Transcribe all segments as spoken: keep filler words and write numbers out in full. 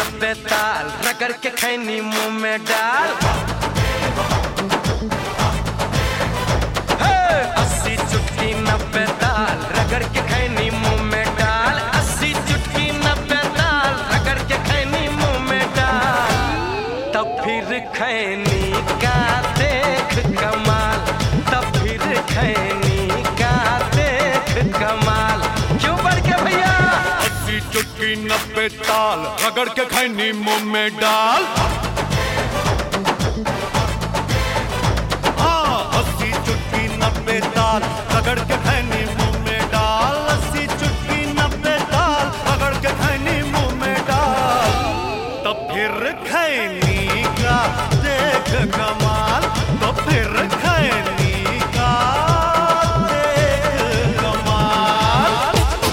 नब्बे ताल रगड़ के खैनी मुंह में डाल। अस्सी चुटकी नब्बे ताल रगड़ के खैनी मुंह में डाल। अस्सी चुटकी नब्बे ताल रगड़ के खैनी मुंह में डाल। तब फिर खैनी का देख कमाल, तब फिर खैनी का देख कमाल। क्यों बढ़ के भैया? अस्सी चुटकी नब्बे ताल रगड़ के खैनी मुंह में डाल। हाँ, अस्सी चुटकी नब्बे ताल रगड़ के खैनी मुंह में डाल। अस्सी चुटकी नब्बे ताल रगड़ के खैनी मुंह में डाल। तब फिर खैनी का देख कमाल, तो फिर खैनी का देख कमाल।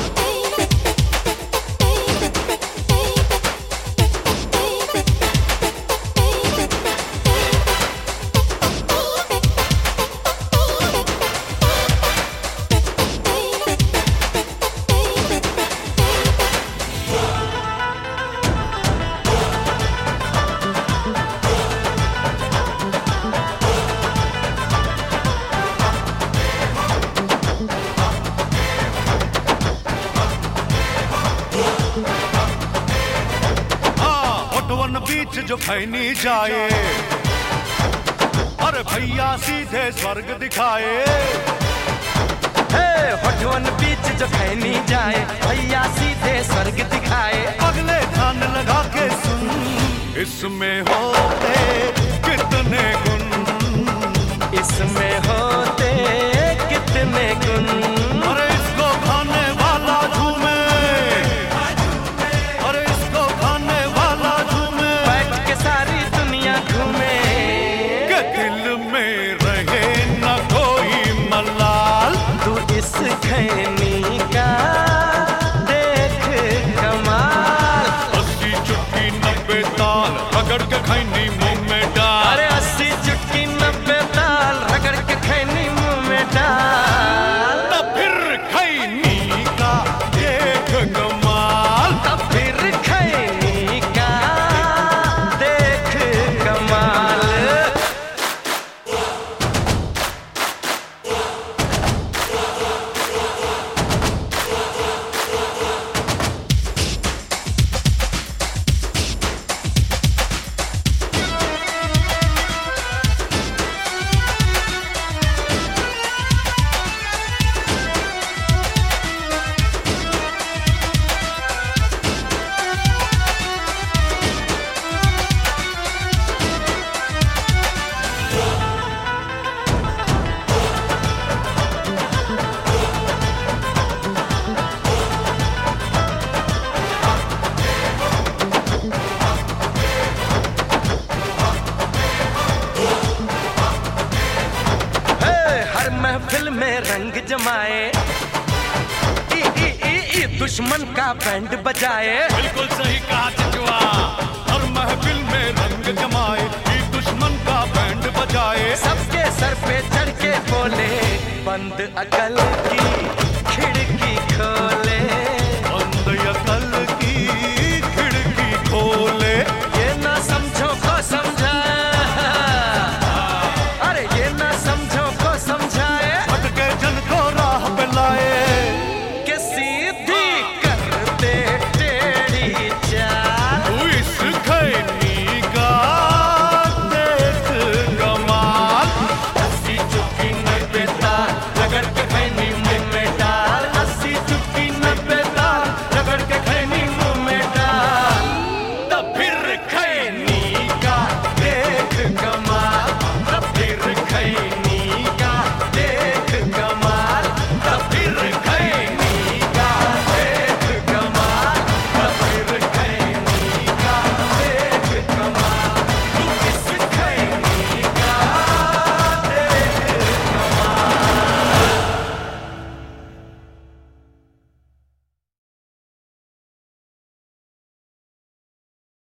वन बीच जो खैनी जाए, अरे भैया सीधे स्वर्ग दिखाए। होठवन बीच जो खैनी जाए, भैया सीधे स्वर्ग दिखाए। अगले कान लगा के सुन, इसमें होते कितने गुण, इसमें होते कितने गुण। अरे इसको खाने वाला झूमे, अरे इसको खाने वाला झूमे। बैठ के सारी दुनिया घूमे, के दिल में रहे न कोई मलाल। तू इस खैनी का देख कमाल। अस्सी चुटकी नब्बे ताल रगड़ के खैनी मुंह में डाल। अरे अस्सी चुटकी नब्बे ताल रगड़ के खैनी मुंह में डाल। तब फिर खैनी का देख कमाल, तब फिर खैनी का देख कमाल। महफिल में रंग जमाए, ई, ई, ई, ई, दुश्मन का बैंड बजाए। बिल्कुल सही कहा चचुआ। हर महफिल में रंग जमाए, ई दुश्मन का बैंड बजाए। सबके सर पे चढ़ के बोले बंद अकल की